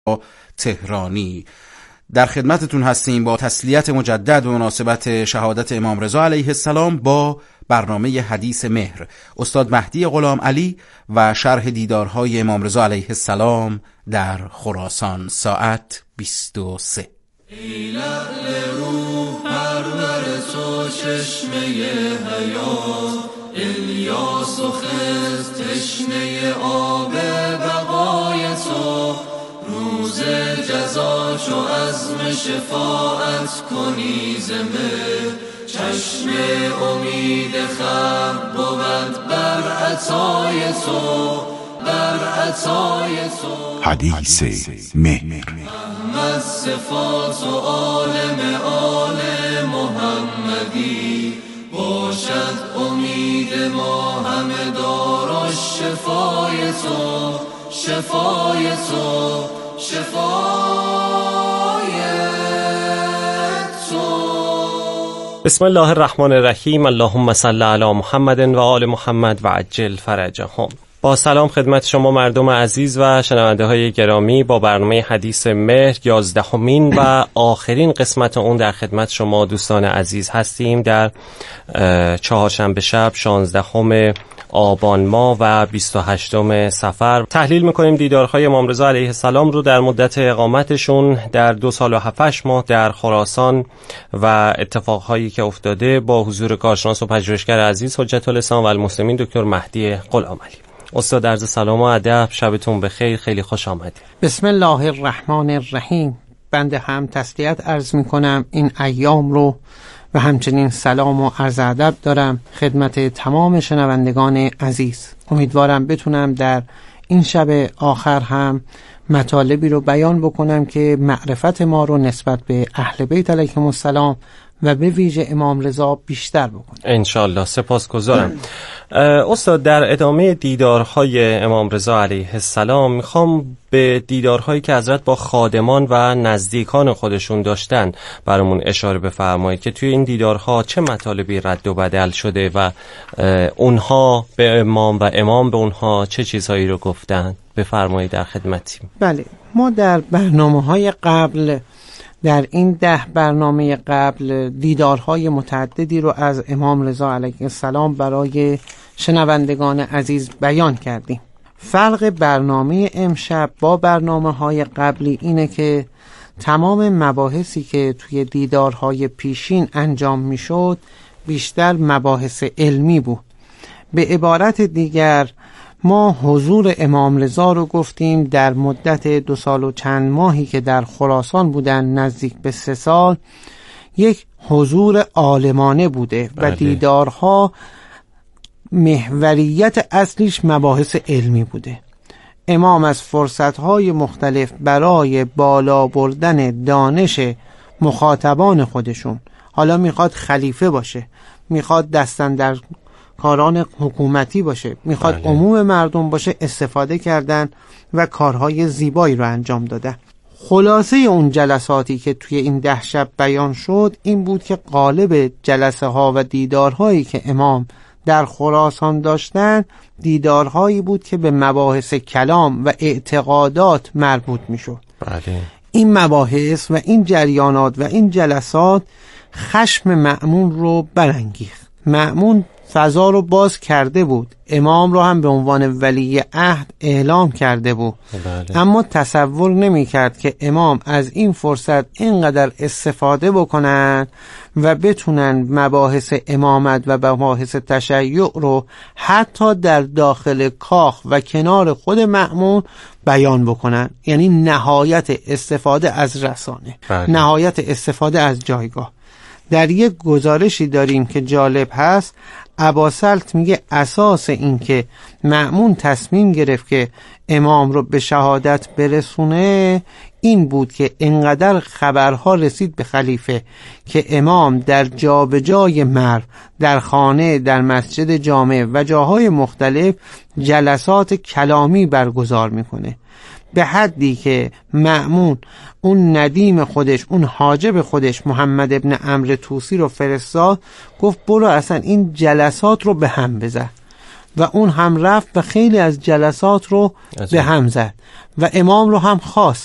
تهرانی. در خدمتتون هستیم با تسلیت مجدد به مناسبت شهادت امام رضا علیه السلام با برنامه حدیث مهر. استاد مهدی غلام علی و شرح دیدارهای امام رضا علیه السلام در خراسان، ساعت 23. ای لعل روح پرور تو چشمه حیات، الیاس و خضر تشنه آب بقای تو، روز جزا چو عزم شفاعت کنی زمه، چشم امید خلق بود بر عطای تو، بر عطای تو. حدیث مهر. احمد صفات و عالم آل محمدی، باشد امید ما همه دار شفای تو، شفای تو، شفای تو. بسم الله الرحمن الرحیم. اللهم صل علی محمد و آل محمد و عجل فرجهم. با سلام خدمت شما مردم عزیز و شنونده های گرامی، با برنامه حدیث مهر 11مین و آخرین قسمت اون در خدمت شما دوستان عزیز هستیم. در چهارشنبه شب 16 آبان ماه و 28 صفر تحلیل میکنیم دیدارهای امام رضا علیه السلام رو در مدت اقامتشون در 2 سال و 7 ماه در خراسان و اتفاقهایی که افتاده با حضور کارشناس و پژوهشگر عزیز حجت الاسلام و المسلمین دکتر مهدی غلام علی. استاد عرض سلام و ادب، شبتون بخیر، خیلی خوش آمدید. بسم الله الرحمن الرحیم. بنده هم تسلیت عرض میکنم این ایام رو و همچنین سلام و عرض ادب دارم خدمت تمام شنوندگان عزیز. امیدوارم بتونم در این شب آخر هم مطالبی رو بیان بکنم که معرفت ما رو نسبت به اهل بیت علیهم السلام و به ویژه امام رضا بیشتر بکنم انشالله. سپاسگزارم. استاد، در ادامه دیدارهای امام رضا علیه السلام میخوام به دیدارهایی که حضرت با خادمان و نزدیکان خودشون داشتن برامون اشاره بفرمایید که توی این دیدارها چه مطالبی رد و بدل شده و اونها به امام و امام به اونها چه چیزهایی رو گفتن. بفرمایید، در خدمتیم. بله، ما در برنامه‌های قبل، در این 10 برنامه قبل، دیدارهای متعددی رو از امام رضا علیه السلام برای شنوندگان عزیز بیان کردیم. فرق برنامه امشب با برنامه‌های قبلی اینه که تمام مباحثی که توی دیدارهای پیشین انجام میشد بیشتر مباحث علمی بود. به عبارت دیگر ما حضور امام رضا رو گفتیم در مدت 2 سال و چند ماهی که در خراسان بودن، نزدیک به 3 سال، یک حضور عالمانه بوده و دیدارها محوریت اصلیش مباحث علمی بوده. امام از فرصتهای مختلف برای بالا بردن دانش مخاطبان خودشون، حالا میخواد خلیفه باشه، میخواد دستاندر کاران حکومتی باشه، میخواد عموم مردم باشه، استفاده کردن و کارهای زیبایی رو انجام دادن. خلاصه اون جلساتی که توی این 10 شب بیان شد این بود که قالب جلسه ها و دیدارهایی که امام در خراسان داشتن دیدارهایی بود که به مباحث کلام و اعتقادات مربوط میشد. این مباحث و این جریانات و این جلسات خشم مأمون رو برانگیخت. مأمون فضا رو باز کرده بود، امام رو هم به عنوان ولی عهد اعلام کرده بود. اما تصور نمی کرد که امام از این فرصت اینقدر استفاده بکنن و بتونن مباحث امامت و مباحث تشیع رو حتی در داخل کاخ و کنار خود مأمون بیان بکنن. یعنی نهایت استفاده از رسانه، نهایت استفاده از جایگاه. در یک گزارشی داریم که جالب هست، اباسلط میگه اساس این که مأمون تصمیم گرفت که امام رو به شهادت برسونه این بود که انقدر خبرها رسید به خلیفه که امام در جا به جای مرو، در خانه، در مسجد جامع و جاهای مختلف جلسات کلامی برگزار میکنه، به حدی که مأمون اون ندیم خودش، اون حاجب خودش محمد ابن عمرو طوسی رو فرستاد، گفت برو اصلا این جلسات رو به هم بزن و اون هم رفت و خیلی از جلسات رو به هم زد و امام رو هم خواست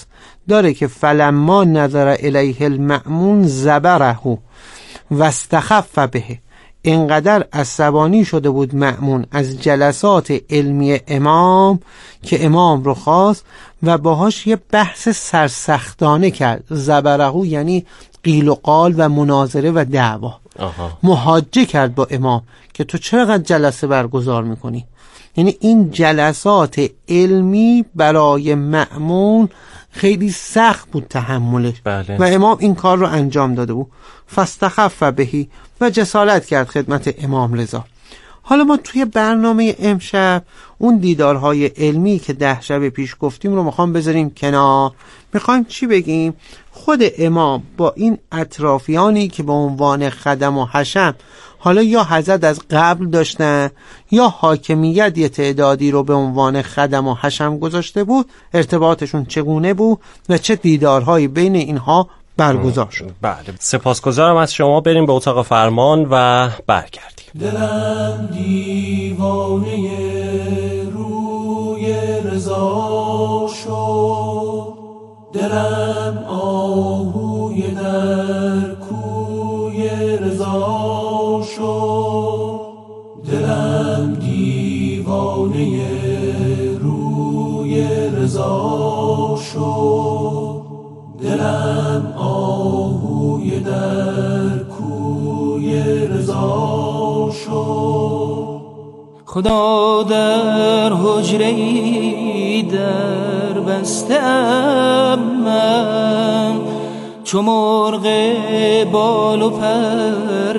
داره که فلما نظر الیه المأمون زبره و استخف به، اینقدر عصبانی شده بود مأمون از جلسات علمی امام که امام رو خواست و باهاش یه بحث سرسختانه کرد. زبره یعنی قیل و قال و مناظره و دعوا. محاجه کرد با امام که تو چقدر جلسه برگزار میکنی. یعنی این جلسات علمی برای مأمون خیلی سخت بود تحملش. بله. و امام این کار رو انجام داده بود. فاستخف بهی و جسارت کرد خدمت امام رضا. حالا ما توی برنامه امشب اون دیدارهای علمی که 10 شب پیش گفتیم رو میخوام بذاریم کنار. میخوایم چی بگیم؟ خود امام با این اطرافیانی که به عنوان خدم و حشم حالا یا حضرت از قبل داشتن یا حاکمیت یه تعدادی رو به عنوان خدم و حشم گذاشته بود، ارتباطشون چگونه بود و چه دیدارهایی بین اینها برگزار شد. بله، سپاسگزارم از شما. بریم به اتاق فرمان و برگردیم. دلم دیوانه روی رضا شد، دلم آهوی در کوی رضا شد، دلم دیوانه روی رضا شد، دلم آهوی در کوی رضا شد. خدا در حجره‌ای در بستم من، چو مرغ بال و پر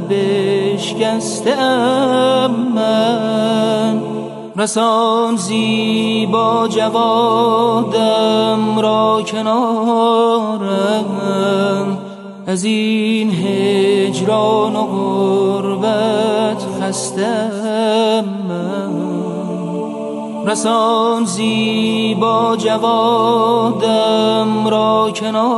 بشکستم من. رسان زیبا جوادم را کنارم، از این هجران و غربت خستم من. رسان زیبا جوادم را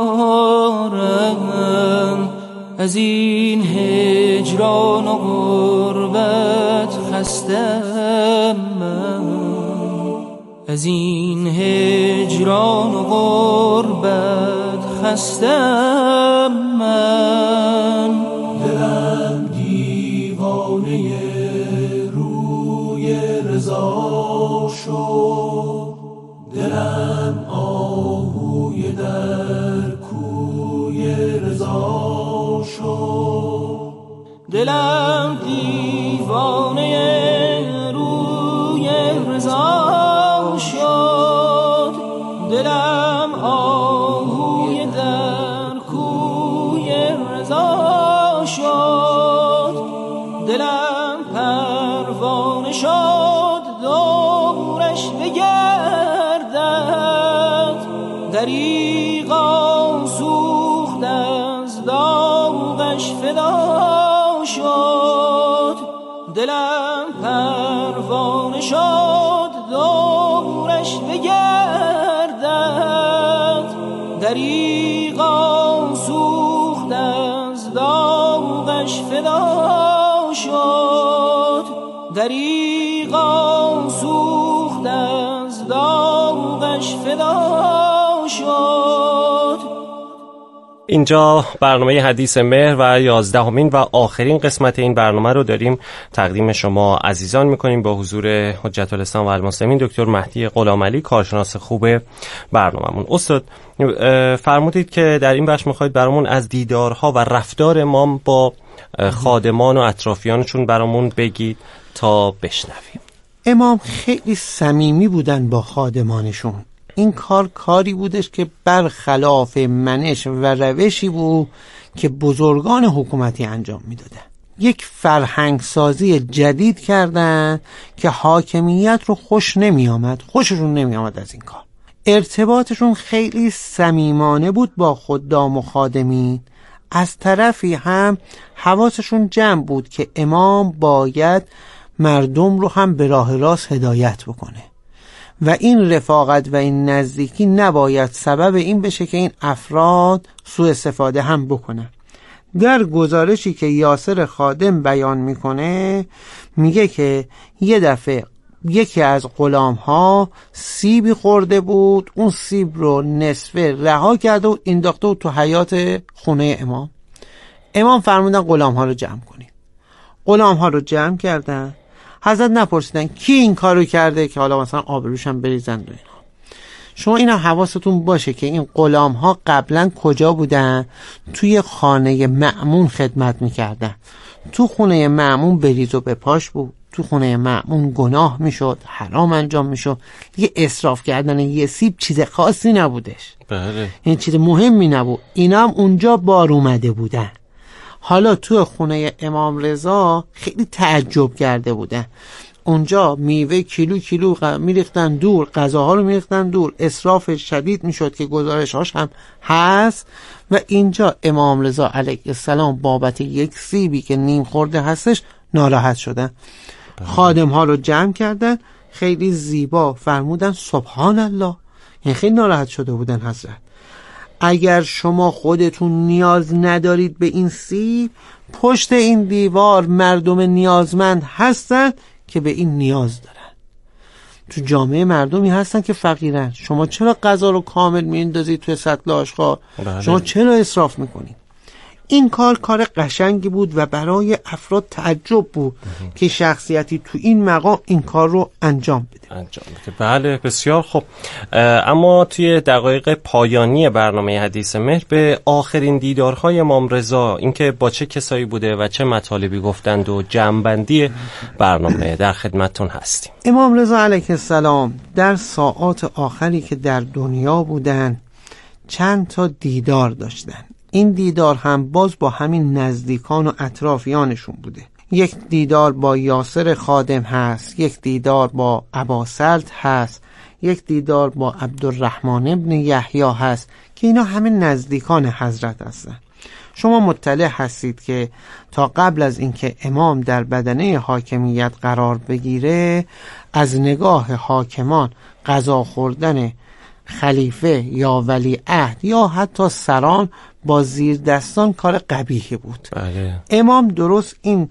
کنارم، از این هجران و غربت خستم من. از این هجران و غربت خستم من. دلم دیوانه روی رضا شد، دلم آهوی در کوی رضا شد، دلم دیوانه روی رضا شد، دلم آهوی در کوی رضا شد، دلم پروانه شد دورش بگردد، دریغا سوخت از داغش فدا شد، دلم پروانه شد دورش بگردد، دریغا سوخت از داغش فدا شد، دریغا سوخت از داغش فدا شد. اینجا برنامه حدیث مهر و 11مین و آخرین قسمت این برنامه رو داریم تقدیم شما عزیزان میکنیم با حضور حجت الاسلام و المسلمین دکتر مهدی غلامعلی، کارشناس خوب برنامه‌مون. استاد فرمودید که در این بخش میخواید برامون از دیدارها و رفتار امام با خادمان و اطرافیانشون برامون بگید تا بشنویم. امام خیلی صمیمی بودن با خادمانشون. این کاری بودش که برخلاف منش و روشی بود که بزرگان حکومتی انجام میدادن. یک فرهنگ سازی جدید کردن که حاکمیت رو خوششون نمی آمد از این کار. ارتباطشون خیلی صمیمانه بود با خدام و خادمین. از طرفی هم حواسشون جمع بود که امام باید مردم رو هم به راه راست هدایت بکنه و این رفاقت و این نزدیکی نباید سبب این بشه که این افراد سوء استفاده هم بکنن. در گزارشی که یاسر خادم بیان میکنه میگه که یه دفعه یکی از غلام ها سیبی خورده بود، اون سیب رو نصفه رها کرده و انداخته بود تو حیاط خونه امام. امام فرمودن غلام ها رو جمع کنید. غلام ها رو جمع کردن. حضرت نپرسیدن کی این کارو کرده که حالا مثلا آبروش هم بریزند و اینا. شما اینا حواستون باشه که این غلام ها قبلا کجا بودن؟ توی خانه مأمون خدمت میکردن. تو خونه مأمون بریز و بپاش بود، تو خونه مأمون گناه میشد، حرام انجام میشد. یه اسراف کردن یه سیب چیز خاصی نبودش. بله. این چیز مهمی نبود. اینا هم اونجا بار اومده بودن. حالا تو خونه امام رضا خیلی تعجب کرده بودن. اونجا میوه کیلو میریختن دور، غذاها رو میریختن دور، اسراف شدید میشد که گزارش‌هاش هم هست. و اینجا امام رضا علیه السلام بابت یک سیبی که نیم خورده هستش ناراحت شدن. خادم ها رو جمع کردن، خیلی زیبا فرمودن سبحان الله. یعنی خیلی ناراحت شده بودن حضرت. اگر شما خودتون نیاز ندارید به این سیب، پشت این دیوار مردم نیازمند هستن که به این نیاز دارن. تو جامعه مردمی هستن که فقیرن. شما چرا غذا رو کامل میندازید توی سطل آشغال؟ شما چرا اسراف میکنید؟ این کار قشنگی بود و برای افراد تعجب بود که شخصیتی تو این مقام این کار رو انجام بده. بله، بسیار خوب. اما توی دقایق پایانی برنامه حدیث مهر به آخرین دیدارهای امام رضا، اینکه با چه کسایی بوده و چه مطالبی گفتند و جمع‌بندی برنامه در خدمتتون هستیم. امام رضا علیه السلام در ساعات آخری که در دنیا بودن چند تا دیدار داشتن. این دیدار هم باز با همین نزدیکان و اطرافیانشون بوده. یک دیدار با یاسر خادم هست، یک دیدار با اباسلط هست، یک دیدار با عبدالرحمن ابن یحیی هست که اینا همه نزدیکان حضرت هستن. شما مطلع هستید که تا قبل از اینکه امام در بدنه حاکمیت قرار بگیره، از نگاه حاکمان غذا خوردن خلیفه یا ولی عهد یا حتی سران با زیر دستان کار قبیحی بود. بله. امام درست این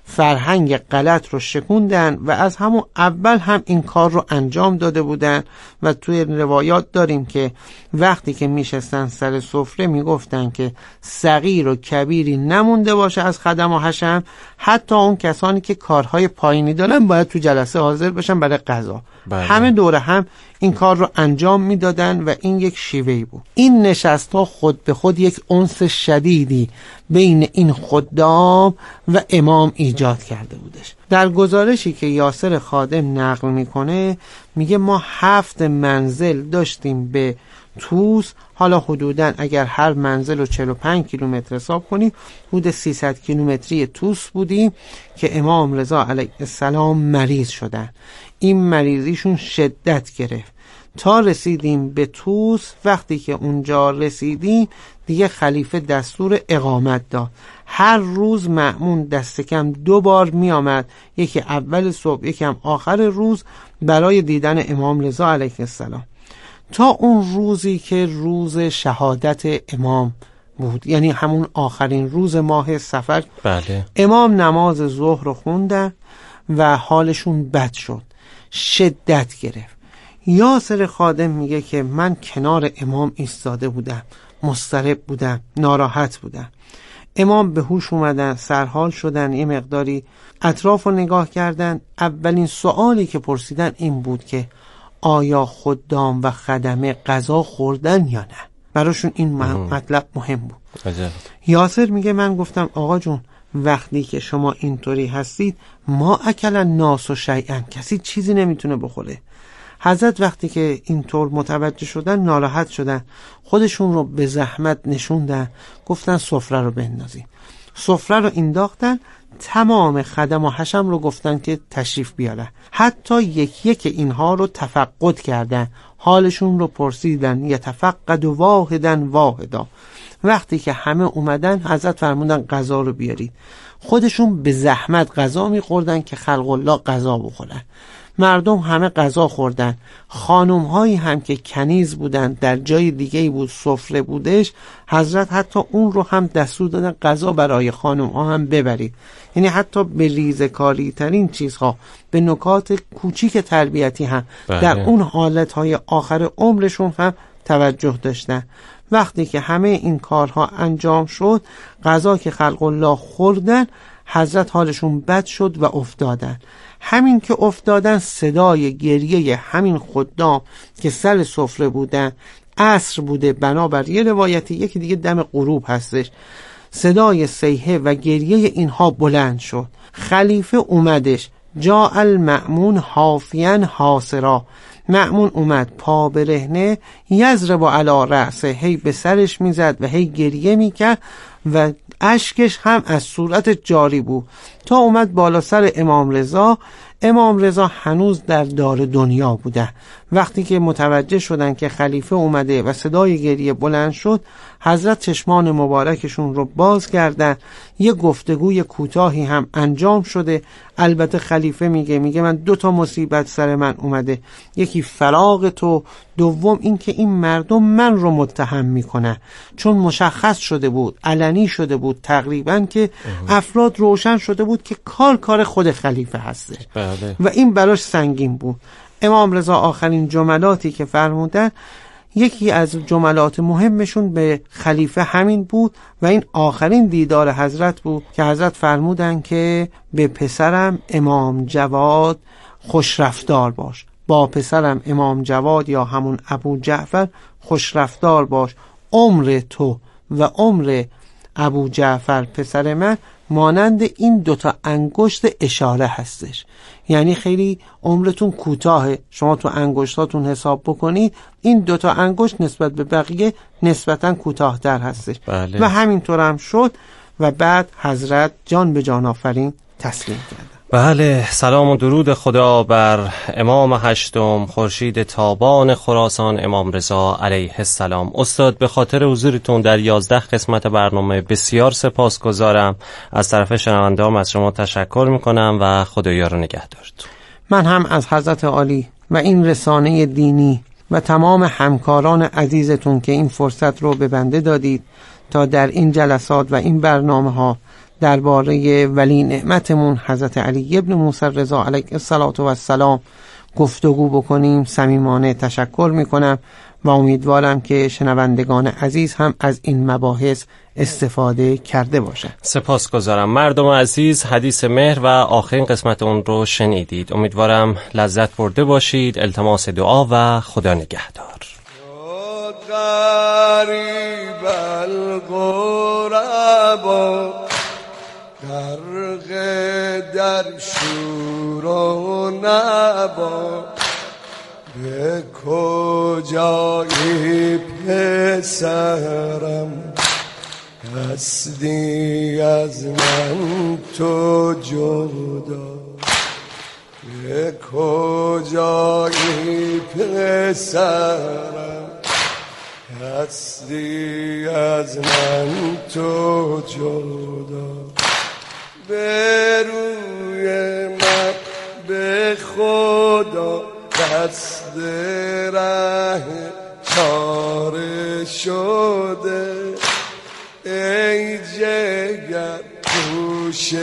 فرهنگ غلط رو شکوندن و از همون اول هم این کار رو انجام داده بودن و توی روایات داریم که وقتی که میشستن سر سفره میگفتن که صغیر و کبیری نمونده باشه از خدم و حشم، حتی اون کسانی که کارهای پایینی دارن باید تو جلسه حاضر بشن برای قضا. بله. همه دوره هم این کار رو انجام میدادن و این یک شیوهی بود. این نشست ها خود به خود یک انس شدیدی بین این خدام و امام ایجاد کرده بودش. در گزارشی که یاسر خادم نقل میکنه میگه ما 7 منزل داشتیم به توس. حالا حدوداً اگر هر منزل رو 45 کیلومتر حساب کنیم حدود 300 کیلومتری توس بودیم که امام رضا علیه السلام مریض شدن. این مریضیشون شدت گرفت تا رسیدیم به توس. وقتی که اونجا رسیدیم دیگه خلیفه دستور اقامت داد. هر روز مأمون دست کم 2 بار می آمد، یکی اول صبح یکی هم آخر روز، برای دیدن امام رضا علیه السلام، تا اون روزی که روز شهادت امام بود، یعنی همون آخرین روز ماه صفر. بله. امام نماز ظهر رو خوندن و حالشون بد شد، شدت گرفت. یاسر خادم میگه که من کنار امام ایستاده بودم، مضطرب بودم، ناراحت بودم. امام به هوش اومدن، سرحال شدن، یه مقداری اطراف رو نگاه کردن. اولین سوالی که پرسیدن این بود که آیا خدام و خدمه غذا خوردن یا نه؟ براشون این مطلب مهم بود. یاسر میگه من گفتم آقا جون وقتی که شما اینطوری هستید ما اکل ناس و شیئا، کسی چیزی نمیتونه بخوره. حضرت وقتی که اینطور متوجه شدن ناراحت شدن، خودشون رو به زحمت نشوندن، گفتن سفره رو بندازین. سفره رو انداختن، تمام خدم و حشم رو گفتن که تشریف بیارن. حتی یک اینها رو تفقد کردن، حالشون رو پرسیدن، یتفقد واحدا. وقتی که همه اومدن حضرت فرمودن غذا رو بیارید. خودشون به زحمت غذا میخوردن که خلق الله غذا بخورن. مردم همه غذا خوردن. خانم هایی هم که کنیز بودن، در جای دیگه بود سفره بودش، حضرت حتی اون رو هم دستور دادن غذا برای خانم ها هم ببرید. یعنی حتی به ریزکاری ترین چیزها، به نکات کوچیک تربیتی هم در اون حالت های آخر عمرشون هم توجه داشتن. وقتی که همه این کارها انجام شد، غذا که خلق الله خوردن، حضرت حالشون بد شد و افتادن. همین که افتادن، صدای گریه همین خدام که سر سفره بودن، عصر بوده بنابر یه روایتی، یکی دیگه دم غروب هستش، صدای صیحه و گریه اینها بلند شد. خلیفه اومدش، جاء المأمون حافیاً حاسرا، مأمون اومد پا برهنه، یضرب علی رأسه، هی به سرش میزد و هی گریه میکرد و اشکش هم از صورت جاری بود تا اومد بالا سر امام رضا. امام رضا هنوز در دار دنیا بوده. وقتی که متوجه شدن که خلیفه اومده و صدای گریه بلند شد، حضرت چشمان مبارکشون رو باز کردن. یه گفتگوی کوتاهی هم انجام شده. البته خلیفه میگه من 2 مصیبت سر من اومده، یکی فراق تو، دوم این که این مردم من رو متهم میکنن، چون مشخص شده بود، علنی شده بود تقریبا که افراد روشن شده بود که کار خود خلیفه هسته و این براش سنگین بود. امام رضا آخرین جملاتی که فرمودن، یکی از جملات مهمشون به خلیفه همین بود و این آخرین دیدار حضرت بود که حضرت فرمودن که به پسرم امام جواد خوش رفتار باش، با پسرم امام جواد یا همون ابو جعفر خوش رفتار باش. عمر تو و عمر ابو جعفر پسر من مانند این 2 انگشت اشاره هستش، یعنی خیلی عمرتون کوتاهه. شما تو انگشتاتون حساب بکنید، این 2 انگشت نسبت به بقیه نسبتا کوتاه‌تر هستش. و همینطور هم شد و بعد حضرت جان به جان آفرین تسلیم کردن. بله، سلام و درود خدا بر امام 8 خورشید تابان خراسان، امام رضا علیه السلام. استاد، به خاطر حضورتون در 11 قسمت برنامه بسیار سپاسگزارم. از طرف شنونده‌ام از شما تشکر میکنم و خدایا رو نگهدارتون. من هم از حضرت عالی و این رسانه دینی و تمام همکاران عزیزتون که این فرصت رو به بنده دادید تا در این جلسات و این برنامه ها درباره ولی نعمتمون حضرت علی ابن موسی رضا علیه السلام گفتگو بکنیم، صمیمانه تشکر میکنم و امیدوارم که شنوندگان عزیز هم از این مباحث استفاده کرده باشند. سپاسگزارم. مردم عزیز، حدیث مهر و آخرین قسمت اون رو شنیدید. امیدوارم لذت برده باشید. التماس دعا و خدا نگهدار. غریب الغربا غرق در شور و نبا، به کجایی پسرم هستی از من تو جدا، به کجایی پسرم هستی از من تو جدا، به روی من به خدا دست ره چاره شده، ای جگر گوش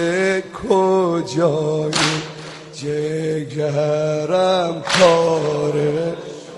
کجایی جگرم پاره،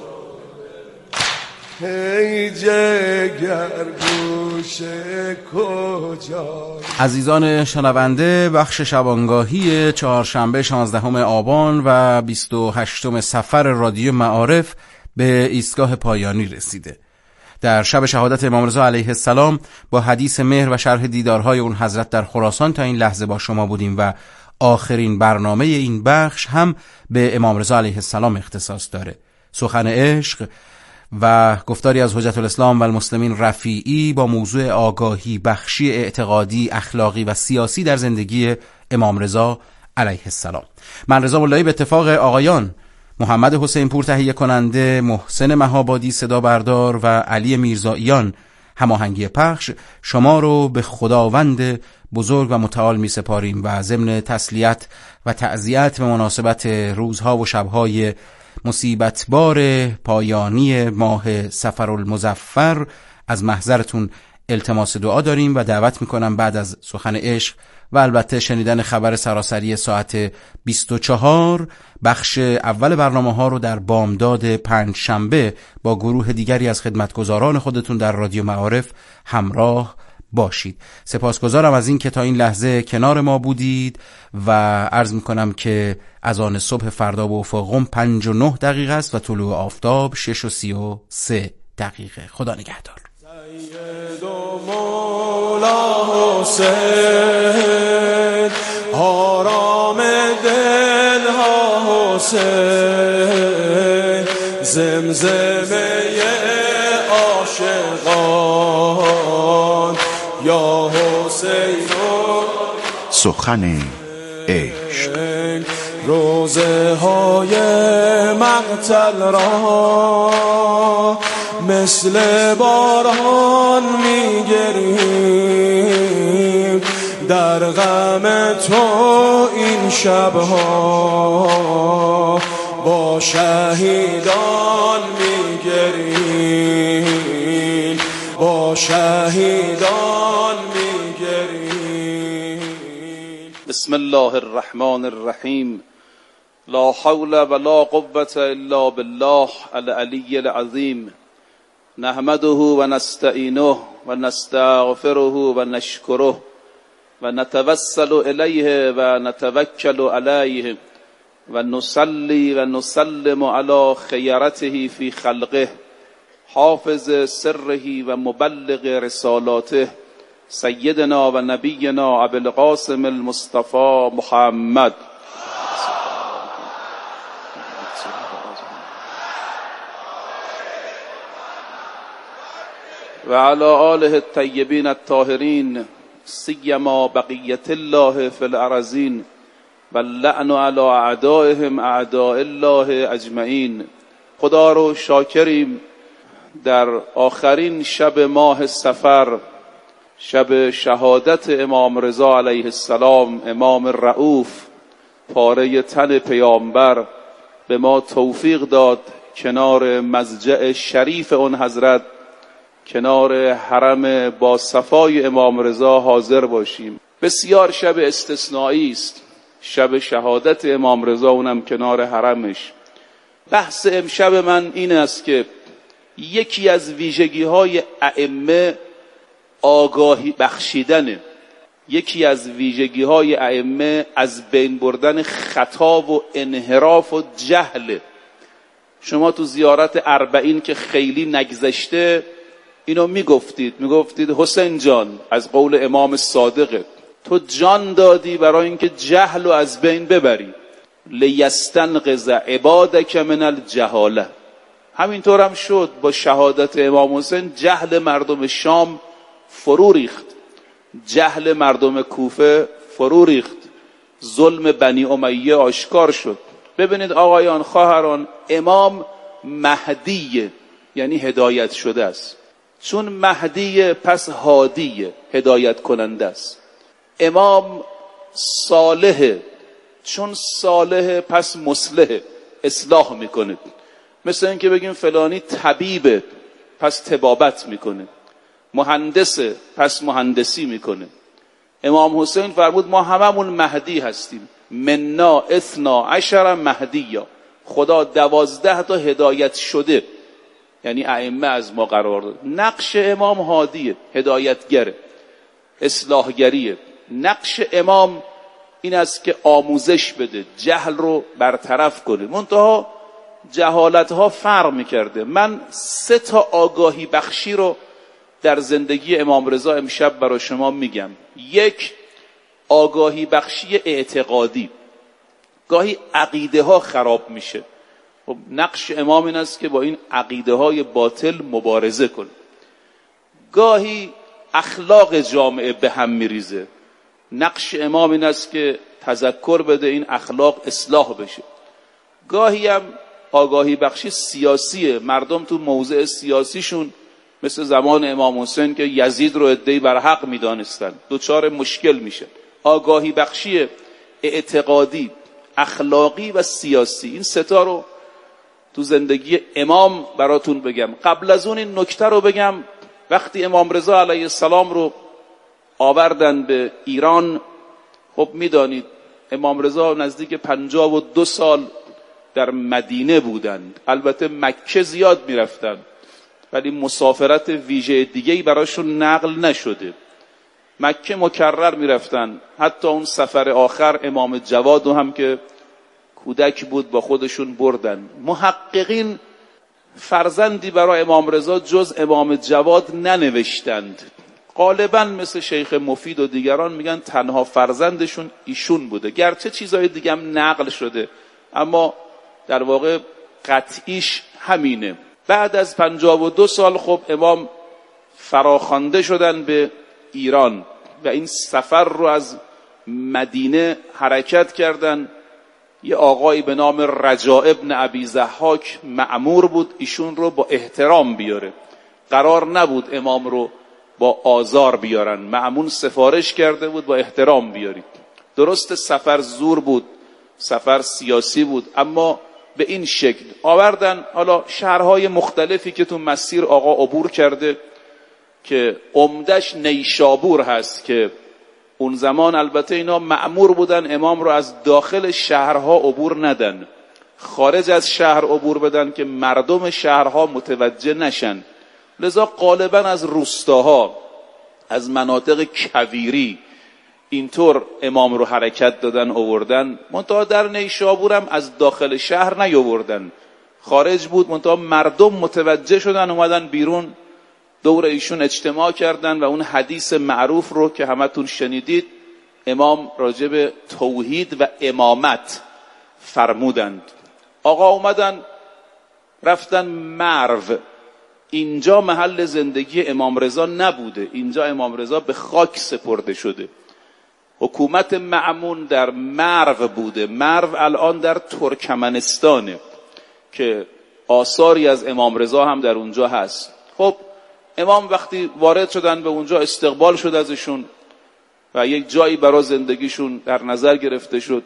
ای جگر گوش کجایی. عزیزان شنونده، بخش شبانگاهی چهارشنبه 16 آبان و 28 صفر رادیو معارف به ایستگاه پایانی رسیده. در شب شهادت امام رضا علیه السلام با حدیث مهر و شرح دیدارهای اون حضرت در خراسان تا این لحظه با شما بودیم و آخرین برنامه این بخش هم به امام رضا علیه السلام اختصاص داره. سخن عشق و گفتاری از حجت الاسلام و المسلمین رفیعی با موضوع آگاهی بخشی اعتقادی، اخلاقی و سیاسی در زندگی امام رضا علیه السلام. من رضا مولایی به اتفاق آقایان محمد حسین پور تهیه کننده، محسن مهابادی صدا بردار و علی میرزاییان هماهنگی پخش شما رو به خداوند بزرگ و متعال می سپاریم و ضمن تسلیت و تعزیت به مناسبت روزها و شبهای مصیبتبار پایانی ماه صفرالمظفر از محضرتون التماس دعا داریم و دعوت میکنم بعد از سخن عشق و البته شنیدن خبر سراسری ساعت 24 بخش اول برنامه ها رو در بامداد پنجشنبه با گروه دیگری از خدمتگزاران خودتون در رادیو معارف همراه باشید. سپاسگزارم از این که تا این لحظه کنار ما بودید و عرض میکنم که اذان صبح فردا به افق 5:09 است و طلوع آفتاب 6:33. خدا نگهدار. سید و مولا حسین، آرام دل ها حسین، زمزمه عاشقان یا حسین. سخن عشق، روزه های مقتل را مثل باران میگریم، در غم تو این شبها با شهیدان میگریم، با شهیدان میگریم. بسم الله الرحمن الرحیم. لا حول ولا قوة الا بالله العلی العظیم. نحمده و نستعینه و نستغفره و نشکره و نتوسل الیه و نتوکل علیه و نصلی و نسلم علی خیرته فی خلقه حافظ سره و مبلغ رسالاته سیدنا و نبینا ابی القاسم المصطفى محمد و علی آله الطیبین الطاهرین سیما بقیت الله فی الارضین و اللعن علی اعدائهم اعداء الله اجمعین. خدا رو شاکریم در آخرین شب ماه صفر، شب شهادت امام رضا علیه السلام، امام رؤوف، پاره تن پیامبر، به ما توفیق داد کنار مضجع شریف اون حضرت، کنار حرم با صفای امام رضا حاضر باشیم. بسیار شب استثنایی است، شب شهادت امام رضا، اونم کنار حرمش. بحث امشب من این است که یکی از ویژگی‌های ائمه آگاهی بخشیدنه. یکی از ویژگی‌های ائمه از بین بردن خطا و انحراف و جهل. شما تو زیارت اربعین که خیلی نگذشته اینو میگفتید حسین جان، از قول امام صادقه، تو جان دادی برای اینکه جهل رو از بین ببری. لیستنقذ عبادک من الجهاله. همینطور هم شد با شهادت امام حسین. جهل مردم شام فرو ریخت، جهل مردم کوفه فرو ریخت، ظلم بنی امیه آشکار شد. ببینید آقایان، خواهران، امام مهدیه، یعنی هدایت شده است. چون مهدیه پس هادیه، هدایت کننده است. امام صالحه، چون صالحه پس مصلحه، اصلاح میکنه. مثل اینکه بگیم فلانی طبیبه پس طبابت میکنه، مهندسه پس مهندسی میکنه. امام حسین فرمود ما هممون مهدی هستیم، منا 12 مهدیا. خدا 12 تا هدایت شده، یعنی ائمه از ما قرار داد. نقش امام هادیه، هدایتگره، اصلاحگریه. نقش امام این است که آموزش بده، جهل رو برطرف کنه. منتها جهالت ها فرق میکرده. من 3 تا آگاهی بخشی رو در زندگی امام رضا امشب برای شما میگم. 1، آگاهی بخشی اعتقادی. گاهی عقیده ها خراب میشه. خب نقش امام این است که با این عقیده های باطل مبارزه کنه. گاهی اخلاق جامعه به هم میریزه. نقش امام این است که تذکر بده این اخلاق اصلاح بشه. گاهی هم آگاهی بخشی سیاسیه. مردم تو موضع سیاسیشون مثل زمان امام حسین که یزید رو عده‌ای بر حق می‌دانستن، دوچار مشکل میشه. آگاهی بخشی اعتقادی، اخلاقی و سیاسی، این سه تا رو تو زندگی امام براتون بگم. قبل از اون این نکته رو بگم، وقتی امام رضا علیه السلام رو آوردن به ایران، خب میدانید امام رضا نزدیک 52 سال در مدینه بودند. البته مکه زیاد میرفتن ولی مسافرت ویژه دیگه‌ای براشون نقل نشده. مکه مکرر میرفتن. حتی اون سفر آخر امام جواد رو هم که کودک بود با خودشون بردن. محققین فرزندی برای امام رضا جز امام جواد ننوشتند. غالبا مثل شیخ مفید و دیگران میگن تنها فرزندشون ایشون بوده، گرچه چیزهای دیگه هم نقل شده، اما در واقع قطعیش همینه. بعد از 52 سال خب امام فراخوانده شدن به ایران و این سفر رو از مدینه حرکت کردن. یه آقایی به نام رجاء ابن ابی ضحاک مأمور بود ایشون رو با احترام بیاره. قرار نبود امام رو با آزار بیارن، مأمون سفارش کرده بود با احترام بیارید. درست سفر زور بود، سفر سیاسی بود، اما به این شکل آوردن. حالا شهرهای مختلفی که تو مسیر آقا عبور کرده که عمدش نیشابور هست که اون زمان البته اینا مأمور بودن امام رو از داخل شهرها عبور ندن، خارج از شهر عبور بدن که مردم شهرها متوجه نشن. لذا غالبا از روستاها، از مناطق کویری اینطور امام رو حرکت دادن آوردن. منتها در نیشابور هم از داخل شهر نیاوردن، خارج بود، منتها مردم متوجه شدن، اومدن بیرون دور ایشون اجتماع کردن و اون حدیث معروف رو که همتون شنیدید امام راجع به توحید و امامت فرمودند. آقا اومدن رفتن مرو. اینجا محل زندگی امام رضا نبوده، اینجا امام رضا به خاک سپرده شده. حکومت مأمون در مرو بوده. مرو الان در ترکمنستانه که آثاری از امام رضا هم در اونجا هست. خب امام وقتی وارد شدن به اونجا استقبال شد ازشون و یک جایی برای زندگیشون در نظر گرفته شد.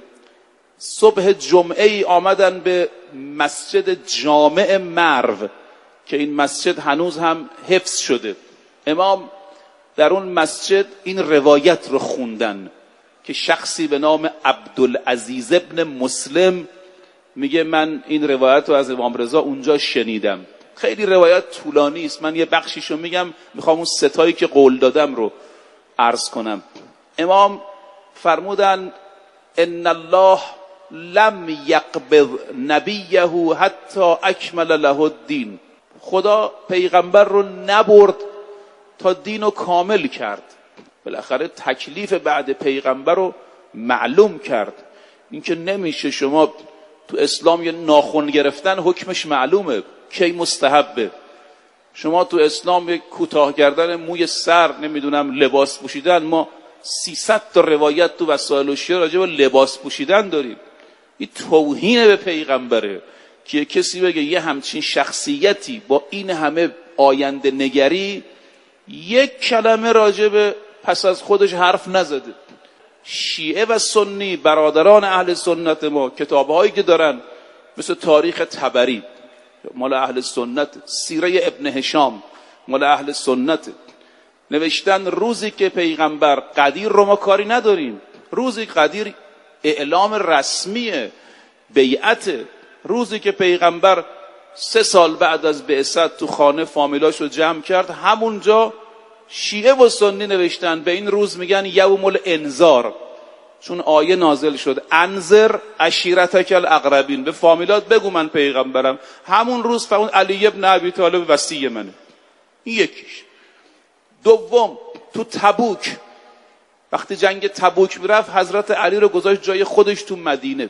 صبح جمعه ای آمدن به مسجد جامع مرو که این مسجد هنوز هم حفظ شده. امام در اون مسجد این روایت رو خوندن که شخصی به نام عبدالعزیز ابن مسلم میگه من این روایت رو از امام رضا اونجا شنیدم. خیلی روایت طولانی است، من یه بخشیشو میگم، میخوام اون ستایی که قول دادم رو عرض کنم. امام فرمودن ان الله لم یقبض نبیه حتی اکمل له الدین. خدا پیغمبر رو نبرد تا دین رو کامل کرد. بالاخره تکلیف بعد پیغمبر رو معلوم کرد. این که نمیشه شما تو اسلام یه ناخن گرفتن حکمش معلومه کی مستحبه. شما تو اسلام یک کوتاه کردن موی سر، نمیدونم لباس پوشیدن، ما 300 تا روایت تو وسائل الشیعه راجع به لباس پوشیدن داریم. این توهین به پیغمبره که کسی بگه یه همچین شخصیتی با این همه آینده نگری یک کلمه راجع به پس از خودش حرف نزده. شیعه و سنی برادران اهل سنت ما کتابهایی که دارن مثل تاریخ طبری مال اهل سنت، سیره ابن هشام مال اهل سنت، نوشتن روزی که پیغمبر قدیر رو ما کاری نداریم، روزی قدیر اعلام رسمیه، بیعت، روزی که پیغمبر 3 سال بعد از بعثت تو خانه فامیلاش رو جمع کرد، همونجا شیعه و سنی نوشتن به این روز میگن یوم الانذار، چون آیه نازل شد انذر عشیرتک الاقربین، به فامیلات بگو من پیغمبرم. همون روز فرمود علی ابن ابی طالب وصی منه. این یکیش. دوم، تو تبوک وقتی جنگ تبوک میرفت حضرت علی رو گذاشت جای خودش تو مدینه.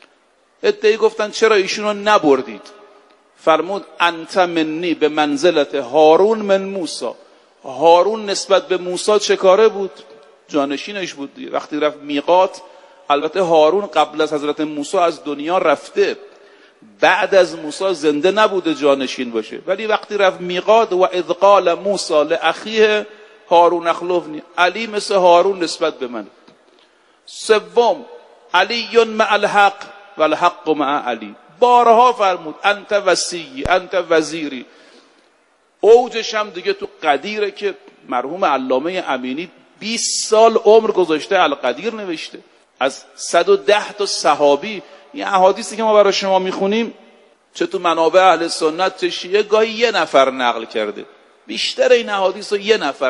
ادعی گفتن چرا ایشون رو نبردید؟ فرمود انت منی به منزلت هارون من موسی. هارون نسبت به موسی چه کاره بود؟ جانشینش بود. وقتی رفت میقات، البته هارون قبل از حضرت موسی از دنیا رفته، بعد از موسی زنده نبوده جانشین باشه، ولی وقتی رفت میقات و اذ قال موسی لاخیه هارون اخلفنی، علی مثل هارون نسبت به من. سوم علی مع الحق و الحق مع علی، بارها فرمود انت وصی انت وزیری. اوجش هم دیگه تو قدیره که مرحوم علامه امینی 20 سال عمر گذاشته القدیر نوشته، از 110 تا صحابی. این احادیثی که ما برای شما میخونیم چه تو منابع اهل سنت چه شیعه گاهی یه نفر نقل کرده، بیشتر این احادیث رو یه نفر